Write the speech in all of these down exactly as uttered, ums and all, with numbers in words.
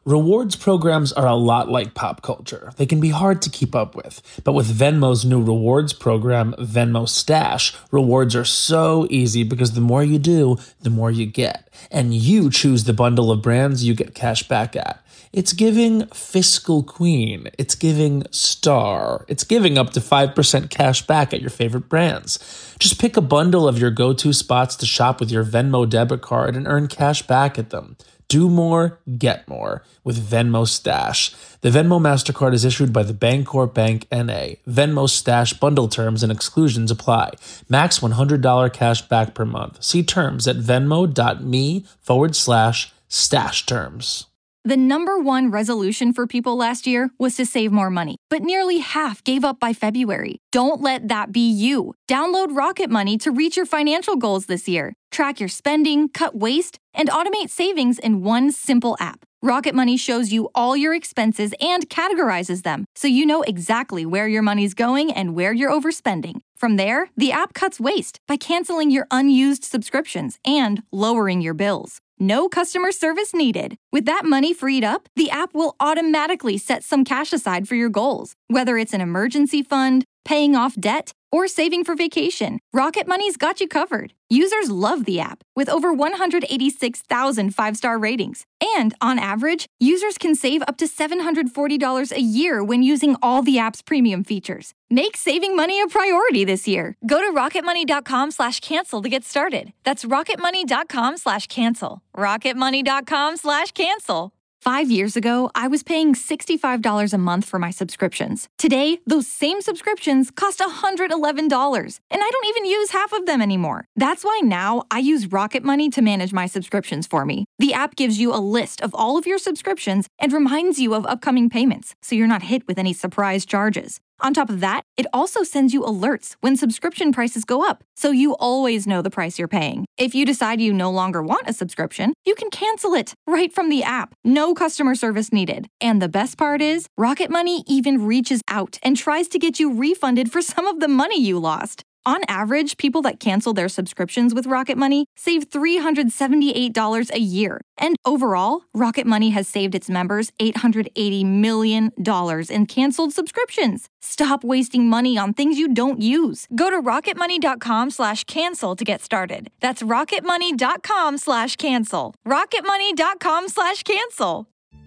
Rewards programs are a lot like pop culture. They can be hard to keep up with. But with Venmo's new rewards program, Venmo Stash, rewards are so easy because the more you do, the more you get. And you choose the bundle of brands you get cash back at. It's giving fiscal queen. It's giving star. It's giving up to five percent cash back at your favorite brands. Just pick a bundle of your go-to spots to shop with your Venmo debit card and earn cash back at them. Do more, get more with Venmo Stash. The Venmo MasterCard is issued by the Bancorp Bank N A. Venmo Stash bundle terms and exclusions apply. Max one hundred dollars cash back per month. See terms at venmo.me forward slash stash terms. The number one resolution for people last year was to save more money, but nearly half gave up by February. Don't let that be you. Download Rocket Money to reach your financial goals this year. Track your spending, cut waste, and automate savings in one simple app. Rocket Money shows you all your expenses and categorizes them, so you know exactly where your money's going and where you're overspending. From there, the app cuts waste by canceling your unused subscriptions and lowering your bills. No customer service needed. With that money freed up, the app will automatically set some cash aside for your goals, whether it's an emergency fund, paying off debt, or saving for vacation. Rocket Money's got you covered. Users love the app, with over one hundred eighty-six thousand five-star ratings. And on average, users can save up to seven hundred forty dollars a year when using all the app's premium features. Make saving money a priority this year. Go to rocketmoney.com slash cancel to get started. That's rocketmoney.com slash cancel. rocketmoney.com slash cancel. Five years ago, I was paying sixty-five dollars a month for my subscriptions. Today, those same subscriptions cost one hundred eleven dollars, and I don't even use half of them anymore. That's why now I use Rocket Money to manage my subscriptions for me. The app gives you a list of all of your subscriptions and reminds you of upcoming payments, so you're not hit with any surprise charges. On top of that, it also sends you alerts when subscription prices go up, so you always know the price you're paying. If you decide you no longer want a subscription, you can cancel it right from the app. No customer service needed. And the best part is, Rocket Money even reaches out and tries to get you refunded for some of the money you lost. On average, people that cancel their subscriptions with Rocket Money save three hundred seventy-eight dollars a year. And overall, Rocket Money has saved its members eight hundred eighty million dollars in canceled subscriptions. Stop wasting money on things you don't use. Go to rocketmoney.com slash cancel to get started. That's rocketmoney.com slash cancel. rocketmoney.com slash cancel.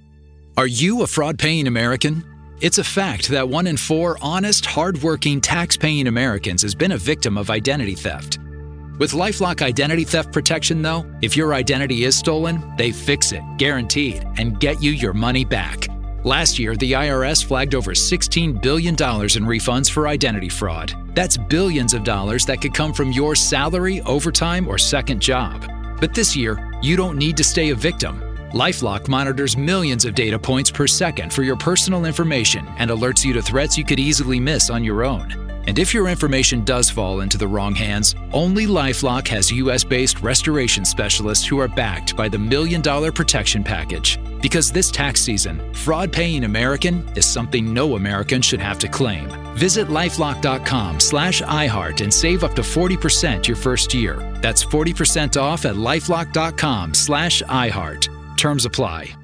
Are you a fraud-paying American? It's a fact that one in four honest, hard-working, tax-paying Americans has been a victim of identity theft. With LifeLock Identity Theft Protection, though, if your identity is stolen, they fix it, guaranteed, and get you your money back. Last year, the I R S flagged over sixteen billion dollars in refunds for identity fraud. That's billions of dollars that could come from your salary, overtime, or second job. But this year, you don't need to stay a victim. LifeLock monitors millions of data points per second for your personal information and alerts you to threats you could easily miss on your own. And if your information does fall into the wrong hands, only LifeLock has U S-based restoration specialists who are backed by the Million Dollar Protection Package. Because this tax season, fraud-paying American is something no American should have to claim. Visit lifelock.com slash iHeart and save up to forty percent your first year. That's forty percent off at lifelock.com slash iHeart. Terms apply.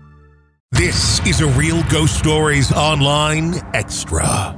This is a Real Ghost Stories Online Extra.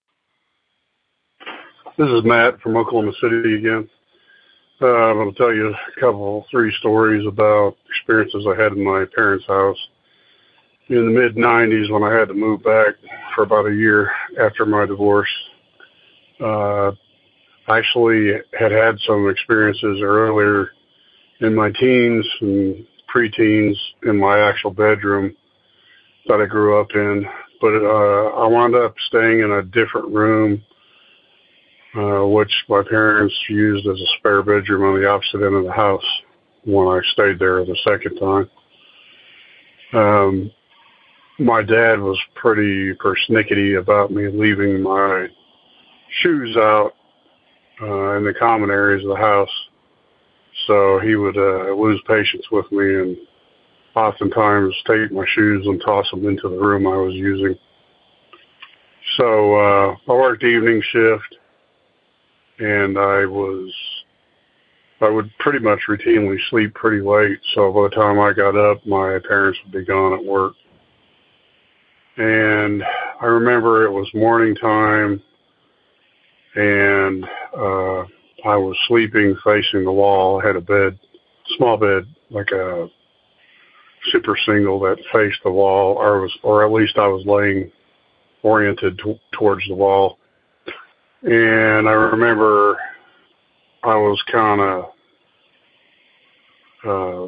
This is Matt from Oklahoma City again. Uh, I'm going to tell you a couple, three stories about experiences I had in my parents' house. In the mid nineties, when I had to move back for about a year after my divorce, uh, I actually had had some experiences earlier in my teens and preteens in my actual bedroom that I grew up in. But uh, I wound up staying in a different room, uh, which my parents used as a spare bedroom on the opposite end of the house when I stayed there the second time. Um, my dad was pretty persnickety about me leaving my shoes out uh, in the common areas of the house. So he would uh, lose patience with me and oftentimes take my shoes and toss them into the room I was using. So uh, I worked evening shift, and I was, I would pretty much routinely sleep pretty late. So by the time I got up, my parents would be gone at work. And I remember it was morning time, and uh, I was sleeping facing the wall. I had a bed, small bed, like a super single that faced the wall, or was, or at least I was laying oriented t- towards the wall. And I remember I was kind of uh,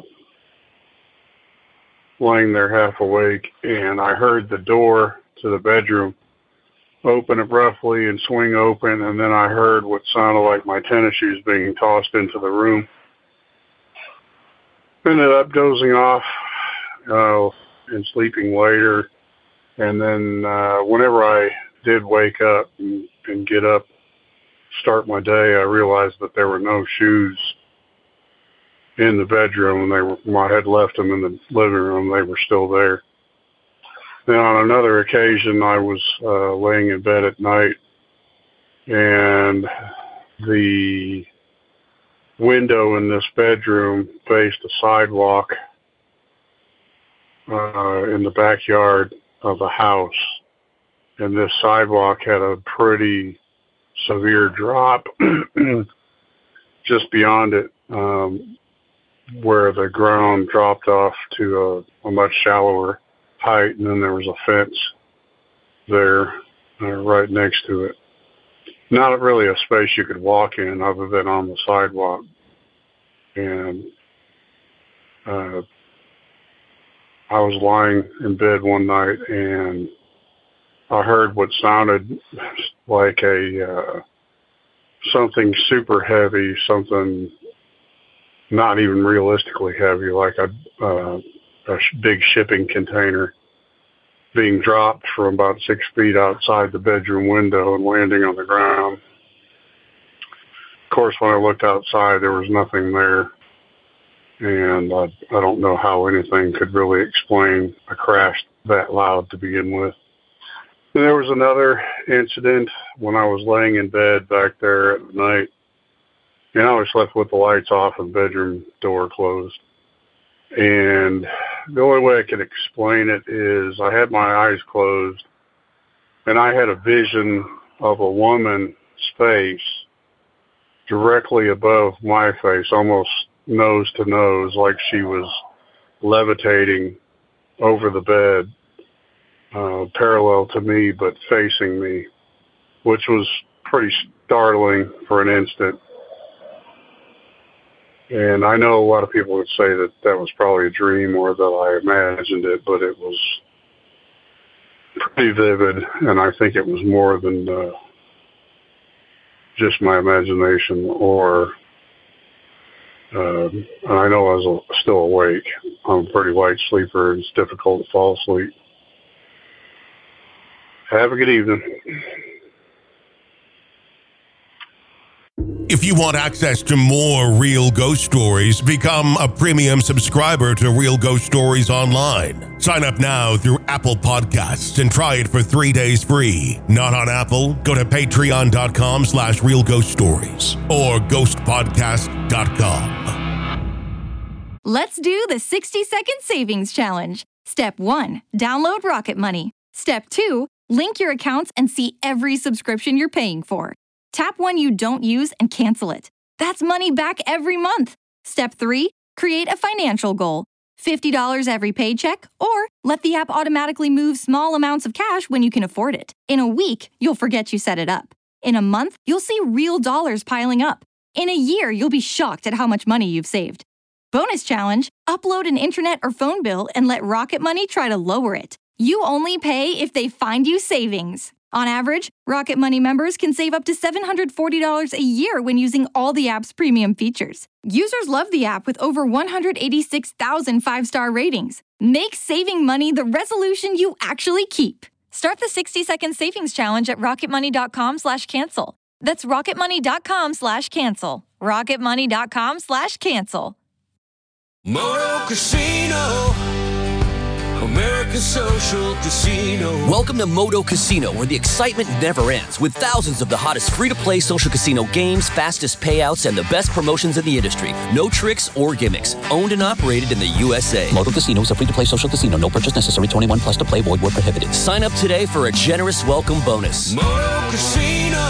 laying there half awake, and I heard the door to the bedroom open abruptly and swing open, and then I heard what sounded like my tennis shoes being tossed into the room. Ended up dozing off uh, and sleeping later, and then uh, whenever I did wake up and, and get up, start my day, I realized that there were no shoes in the bedroom, and they were, I had left them in the living room. They were still there. Then on another occasion, I was uh, laying in bed at night, and the window in this bedroom faced a sidewalk uh, in the backyard of the house. And this sidewalk had a pretty severe drop just beyond it, um, where the ground dropped off to a, a much shallower height, and then there was a fence there uh, right next to it. Not really a space you could walk in other than on the sidewalk. And uh, I was lying in bed one night, and I heard what sounded like a uh, something super heavy, something not even realistically heavy, like a, uh, a big shipping container being dropped from about six feet outside the bedroom window and landing on the ground. Of course, when I looked outside, there was nothing there, and I, I don't know how anything could really explain a crash that loud to begin with. And there was another incident when I was laying in bed back there at night, and I always slept with the lights off and the bedroom door closed. And the only way I could explain it is I had my eyes closed, and I had a vision of a woman's face directly above my face, almost nose to nose, like she was levitating over the bed, uh, parallel to me, but facing me, which was pretty startling for an instant. And I know a lot of people would say that that was probably a dream or that I imagined it, but it was pretty vivid, and I think it was more than uh, just my imagination, or uh, I know I was still awake. I'm a pretty light sleeper, and it's difficult to fall asleep. Have a good evening. If you want access to more Real Ghost Stories, become a premium subscriber to Real Ghost Stories Online. Sign up now through Apple Podcasts and try it for three days free. Not on Apple? Go to patreon.com slash Real Ghost Stories or ghost podcast dot com. Let's do the sixty second savings challenge. Step one, download Rocket Money. Step two, link your accounts and see every subscription you're paying for. Tap one you don't use and cancel it. That's money back every month. Step three, create a financial goal. fifty dollars every paycheck, or let the app automatically move small amounts of cash when you can afford it. In a week, you'll forget you set it up. In a month, you'll see real dollars piling up. In a year, you'll be shocked at how much money you've saved. Bonus challenge, upload an internet or phone bill and let Rocket Money try to lower it. You only pay if they find you savings. On average, Rocket Money members can save up to seven hundred forty dollars a year when using all the app's premium features. Users love the app with over one hundred eighty-six thousand five-star ratings. Make saving money the resolution you actually keep. Start the sixty second savings challenge at rocketmoney.com slash cancel. That's rocketmoney.com slash cancel. rocketmoney.com slash cancel. Moto Casino. America's Social Casino. Welcome to Moto Casino, where the excitement never ends, with thousands of the hottest free-to-play social casino games, fastest payouts, and the best promotions in the industry. No tricks or gimmicks. Owned and operated in the U S A. Moto Casino is a free-to-play social casino. No purchase necessary. twenty-one plus to play. Void where prohibited. Sign up today for a generous welcome bonus. Moto Casino.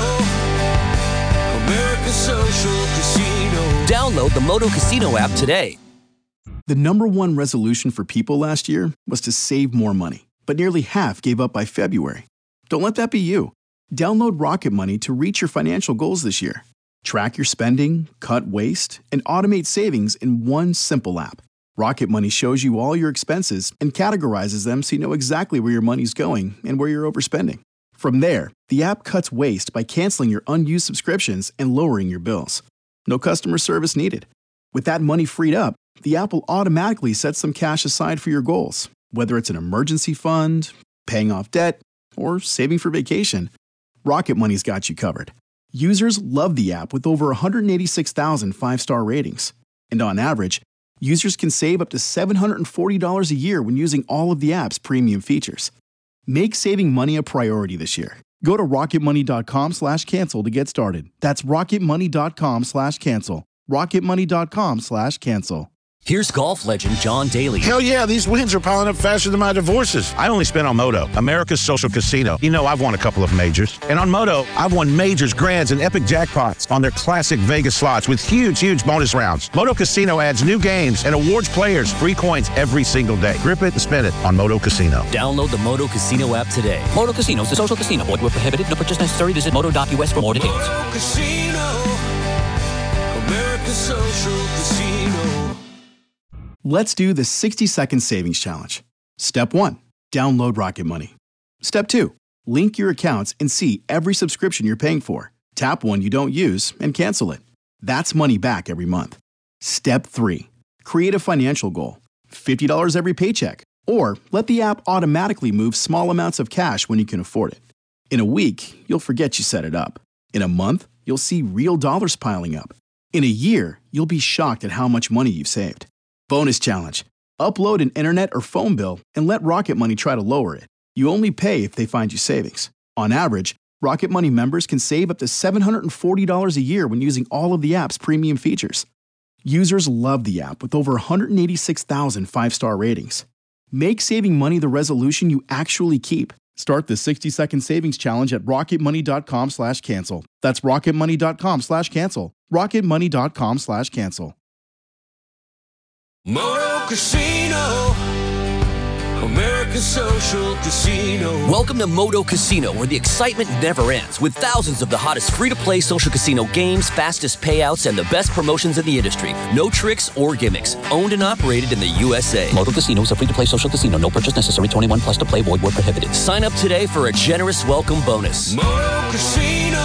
America's Social Casino. Download the Moto Casino app today. The number one resolution for people last year was to save more money, but nearly half gave up by February. Don't let that be you. Download Rocket Money to reach your financial goals this year. Track your spending, cut waste, and automate savings in one simple app. Rocket Money shows you all your expenses and categorizes them so you know exactly where your money's going and where you're overspending. From there, the app cuts waste by canceling your unused subscriptions and lowering your bills. No customer service needed. With that money freed up, the app will automatically set some cash aside for your goals, whether it's an emergency fund, paying off debt, or saving for vacation. Rocket Money's got you covered. Users love the app with over one hundred eighty-six thousand five-star ratings. And on average, users can save up to seven hundred forty dollars a year when using all of the app's premium features. Make saving money a priority this year. Go to rocketmoney.com slash cancel to get started. That's rocketmoney.com slash cancel. rocketmoney.com slash cancel. Here's golf legend John Daly. Hell yeah, these wins are piling up faster than my divorces. I only spent on Moto, America's Social Casino. You know I've won a couple of majors. And on Moto, I've won majors, grands, and epic jackpots on their classic Vegas slots with huge, huge bonus rounds. Moto Casino adds new games and awards players free coins every single day. Grip it and spin it on Moto Casino. Download the Moto Casino app today. Moto Casino is a social casino. Void where prohibited. No purchase necessary. Visit moto dot U S for more details. Moto Casino. America's Social Casino. Let's do the sixty-second savings challenge. Step one, download Rocket Money. Step two, link your accounts and see every subscription you're paying for. Tap one you don't use and cancel it. That's money back every month. Step three, create a financial goal. fifty dollars every paycheck. Or let the app automatically move small amounts of cash when you can afford it. In a week, you'll forget you set it up. In a month, you'll see real dollars piling up. In a year, you'll be shocked at how much money you've saved. Bonus challenge. Upload an internet or phone bill and let Rocket Money try to lower it. You only pay if they find you savings. On average, Rocket Money members can save up to seven hundred forty dollars a year when using all of the app's premium features. Users love the app with over one hundred eighty-six thousand five-star ratings. Make saving money the resolution you actually keep. Start the sixty-second savings challenge at rocketmoney.com slash cancel. That's rocketmoney.com slash cancel. rocketmoney.com slash cancel. Moto Casino. America's Social Casino. Welcome to Moto Casino, where the excitement never ends, with thousands of the hottest free-to-play social casino games, fastest payouts, and the best promotions in the industry. No tricks or gimmicks. Owned and operated in the U S A. Moto Casino is a free-to-play social casino. No purchase necessary. twenty-one plus to play. Void where prohibited. Sign up today for a generous welcome bonus. Moto Casino.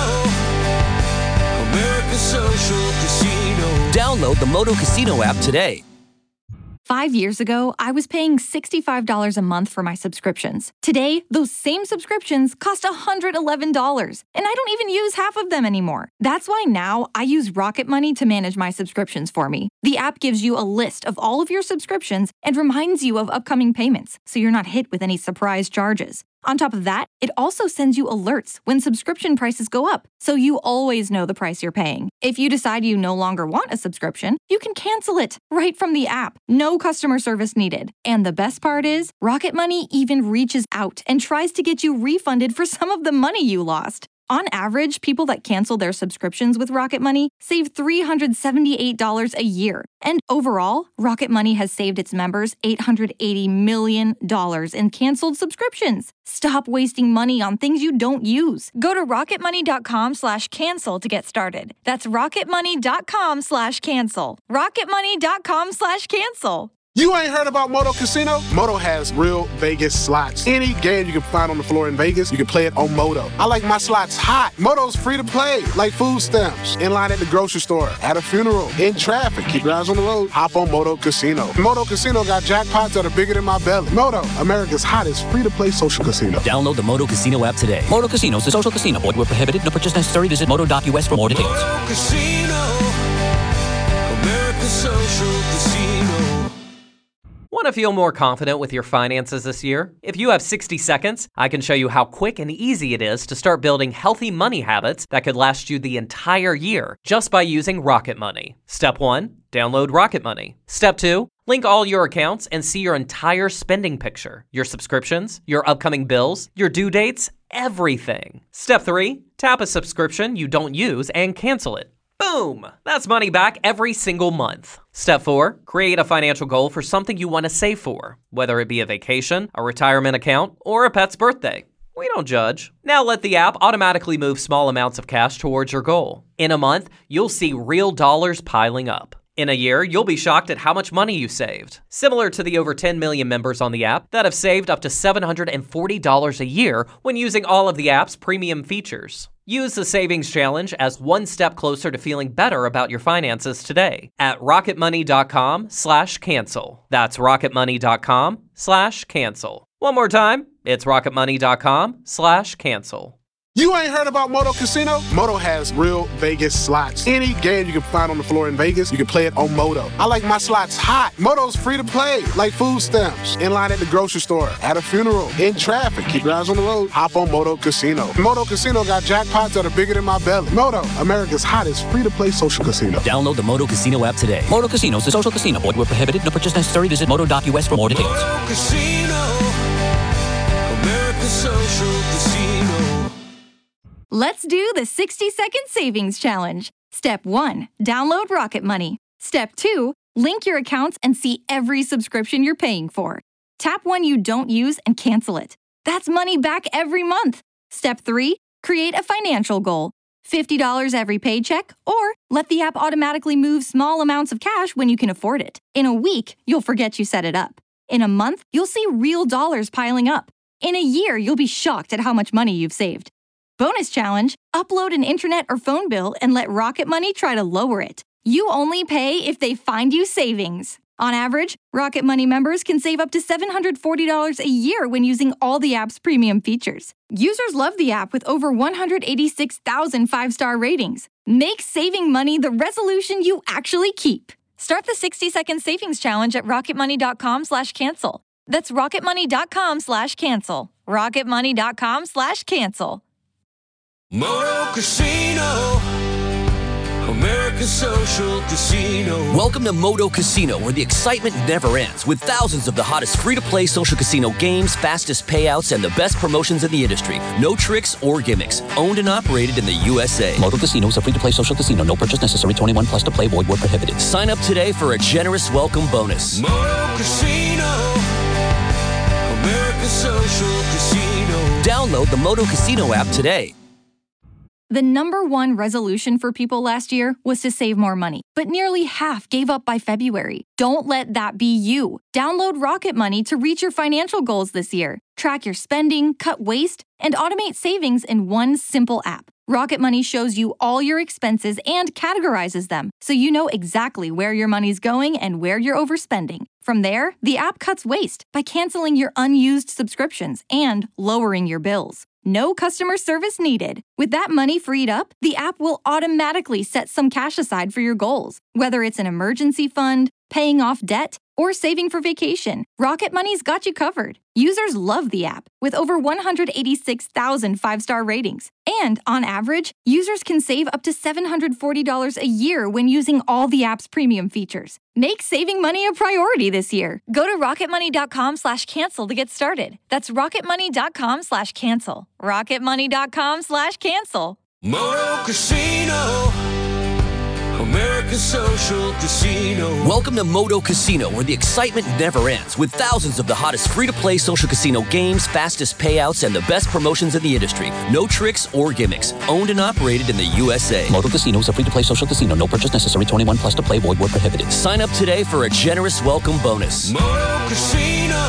America's Social Casino. Download the Moto Casino app today. Five years ago, I was paying sixty-five dollars a month for my subscriptions. Today, those same subscriptions cost one hundred eleven dollars, and I don't even use half of them anymore. That's why now I use Rocket Money to manage my subscriptions for me. The app gives you a list of all of your subscriptions and reminds you of upcoming payments, so you're not hit with any surprise charges. On top of that, it also sends you alerts when subscription prices go up, so you always know the price you're paying. If you decide you no longer want a subscription, you can cancel it right from the app. No customer service needed. And the best part is, Rocket Money even reaches out and tries to get you refunded for some of the money you lost. On average, people that cancel their subscriptions with Rocket Money save three hundred seventy-eight dollars a year. And overall, Rocket Money has saved its members eight hundred eighty million dollars in canceled subscriptions. Stop wasting money on things you don't use. Go to rocketmoney.com slash cancel to get started. That's rocketmoney.com slash cancel. rocketmoney.com slash cancel. You ain't heard about Moto Casino? Moto has real Vegas slots. Any game you can find on the floor in Vegas, you can play it on Moto. I like my slots hot. Moto's free to play, like food stamps, in line at the grocery store, at a funeral, in traffic. Keep your eyes on the road. Hop on Moto Casino. Moto Casino got jackpots that are bigger than my belly. Moto, America's hottest free-to-play social casino. Download the Moto Casino app today. Moto Casino is a social casino. Void where prohibited. No purchase necessary. Visit moto dot U S for more details. Moto Casino. America's Social Casino. Want to feel more confident with your finances this year? If you have sixty seconds, I can show you how quick and easy it is to start building healthy money habits that could last you the entire year just by using Rocket Money. Step one, download Rocket Money. Step two, link all your accounts and see your entire spending picture, your subscriptions, your upcoming bills, your due dates, everything. Step three, tap a subscription you don't use and cancel it. Boom! That's money back every single month. Step four, create a financial goal for something you want to save for, whether it be a vacation, a retirement account, or a pet's birthday. We don't judge. Now let the app automatically move small amounts of cash towards your goal. In a month, you'll see real dollars piling up. In a year, you'll be shocked at how much money you saved. Similar to the over ten million members on the app that have saved up to seven hundred forty dollars a year when using all of the app's premium features. Use the Savings Challenge as one step closer to feeling better about your finances today at rocketmoney.com slash cancel. That's rocketmoney.com slash cancel. One more time, it's rocketmoney.com slash cancel. You ain't heard about Moto Casino? Moto has real Vegas slots. Any game you can find on the floor in Vegas, you can play it on Moto. I like my slots hot. Moto's free to play, like food stamps. In line at the grocery store, at a funeral, in traffic. Keep your eyes on the road. Hop on Moto Casino. Moto Casino got jackpots that are bigger than my belly. Moto, America's hottest free-to-play social casino. Download the Moto Casino app today. Moto Casino is a social casino. Void where prohibited. No purchase necessary. Visit moto dot U S for more details. Moto Casino, America's social casino. Let's do the sixty second savings challenge. Step one, download Rocket Money. Step two, link your accounts and see every subscription you're paying for. Tap one you don't use and cancel it. That's money back every month. Step three, create a financial goal. fifty dollars every paycheck, or let the app automatically move small amounts of cash when you can afford it. In a week, you'll forget you set it up. In a month, you'll see real dollars piling up. In a year, you'll be shocked at how much money you've saved. Bonus challenge, upload an internet or phone bill and let Rocket Money try to lower it. You only pay if they find you savings. On average, Rocket Money members can save up to seven hundred forty dollars a year when using all the app's premium features. Users love the app with over one hundred eighty-six thousand five-star ratings. Make saving money the resolution you actually keep. Start the sixty second savings challenge at rocketmoney.com slash cancel. That's rocketmoney.com slash cancel. rocketmoney.com slash cancel. Moto Casino, America's social casino. Welcome to Moto Casino, where the excitement never ends, with thousands of the hottest free-to-play social casino games, fastest payouts, and the best promotions in the industry. No tricks or gimmicks. Owned and operated in the U S A. Moto Casino is a free-to-play social casino. No purchase necessary. twenty-one plus to play. Void where prohibited. Sign up today for a generous welcome bonus. Moto Casino, America's social casino. Download the Moto Casino app today. The number one resolution for people last year was to save more money, but nearly half gave up by February. Don't let that be you. Download Rocket Money to reach your financial goals this year. Track your spending, cut waste, and automate savings in one simple app. Rocket Money shows you all your expenses and categorizes them, so you know exactly where your money's going and where you're overspending. From there, the app cuts waste by canceling your unused subscriptions and lowering your bills. No customer service needed. With that money freed up, the app will automatically set some cash aside for your goals, whether it's an emergency fund, paying off debt, or saving for vacation. Rocket Money's got you covered. Users love the app, with over one hundred eighty-six thousand five-star ratings. And on average, users can save up to seven hundred forty dollars a year when using all the app's premium features. Make saving money a priority this year. Go to rocketmoney.com slash cancel to get started. That's rocketmoney.com slash cancel. rocketmoney.com slash cancel. Moto Casino, America's social casino. Welcome to Moto Casino, where the excitement never ends, with thousands of the hottest free-to-play social casino games, fastest payouts, and the best promotions in the industry. No tricks or gimmicks. Owned and operated in the U S A. Moto Casino is a free-to-play social casino. No purchase necessary. twenty-one plus to play. Void where prohibited. Sign up today for a generous welcome bonus. Moto Casino,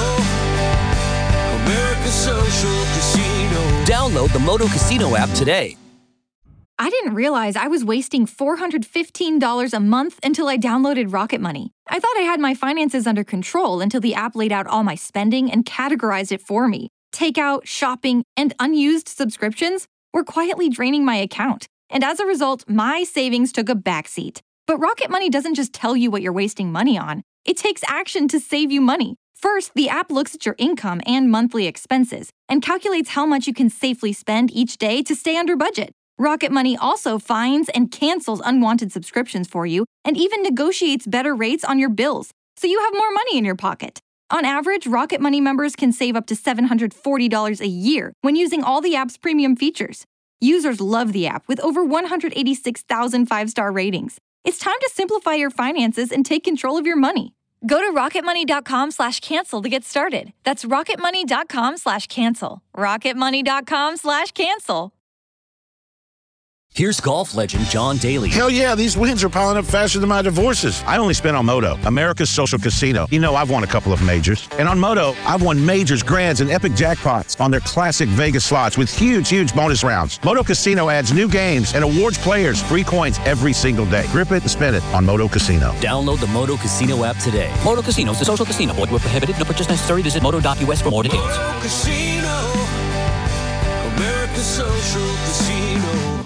America's social casino. Download the Moto Casino app today. I didn't realize I was wasting four hundred fifteen dollars a month until I downloaded Rocket Money. I thought I had my finances under control until the app laid out all my spending and categorized it for me. Takeout, shopping, and unused subscriptions were quietly draining my account, and as a result, my savings took a backseat. But Rocket Money doesn't just tell you what you're wasting money on. It takes action to save you money. First, the app looks at your income and monthly expenses and calculates how much you can safely spend each day to stay under budget. Rocket Money also finds and cancels unwanted subscriptions for you and even negotiates better rates on your bills, so you have more money in your pocket. On average, Rocket Money members can save up to seven hundred forty dollars a year when using all the app's premium features. Users love the app with over one hundred eighty-six thousand five-star ratings. It's time to simplify your finances and take control of your money. Go to rocketmoney.com slash cancel to get started. That's rocketmoney.com slash cancel. rocketmoney.com slash cancel. Here's golf legend John Daly. Hell yeah, these wins are piling up faster than my divorces. I only spent on Moto, America's social casino. You know I've won a couple of majors. And on Moto, I've won majors, grands, and epic jackpots on their classic Vegas slots with huge, huge bonus rounds. Moto Casino adds new games and awards players free coins every single day. Grip it and spin it on Moto Casino. Download the Moto Casino app today. Moto Casino is a social casino. Void where prohibited. No purchase necessary. Visit moto dot U S for more details. Moto Casino, America's social casino.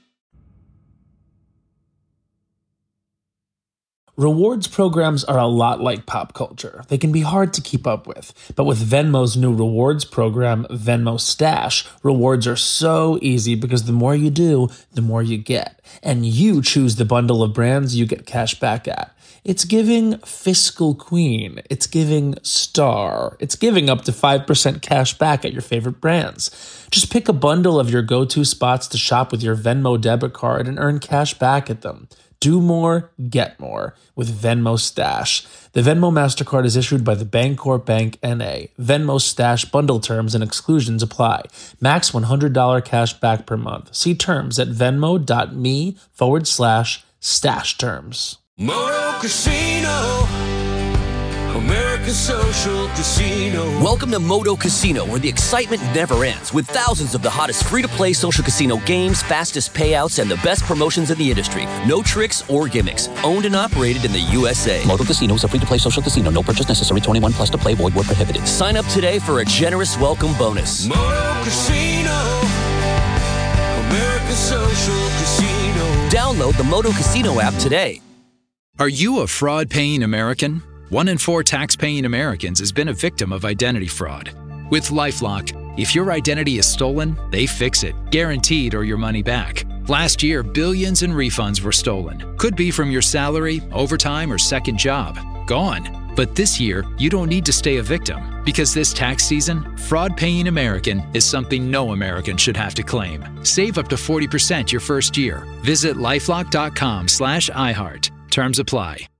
Rewards programs are a lot like pop culture. They can be hard to keep up with. But with Venmo's new rewards program, Venmo Stash, rewards are so easy because the more you do, the more you get. And you choose the bundle of brands you get cash back at. It's giving fiscal queen. It's giving star. It's giving up to five percent cash back at your favorite brands. Just pick a bundle of your go-to spots to shop with your Venmo debit card and earn cash back at them. Do more, get more with Venmo Stash. The Venmo MasterCard is issued by the Bancorp Bank N A. Venmo Stash bundle terms and exclusions apply. Max one hundred dollars cash back per month. See terms at venmo.me forward slash stash terms. Moto Casino, America's social casino. Welcome to Moto Casino, where the excitement never ends, with thousands of the hottest free-to-play social casino games, fastest payouts, and the best promotions in the industry. No tricks or gimmicks. Owned and operated in the U S A. Moto Casino is a free-to-play social casino. No purchase necessary. twenty-one plus to play. Void where prohibited. Sign up today for a generous welcome bonus. Moto Casino, America's social casino. Download the Moto Casino app today. Are you a fraud-paying American? One in four tax-paying Americans has been a victim of identity fraud. With LifeLock, if your identity is stolen, they fix it, guaranteed, or your money back. Last year, billions in refunds were stolen. Could be from your salary, overtime, or second job. Gone. But this year, you don't need to stay a victim, because this tax season, fraud-paying American is something no American should have to claim. Save up to forty percent your first year. Visit lifelock.com slash iHeart. Terms apply.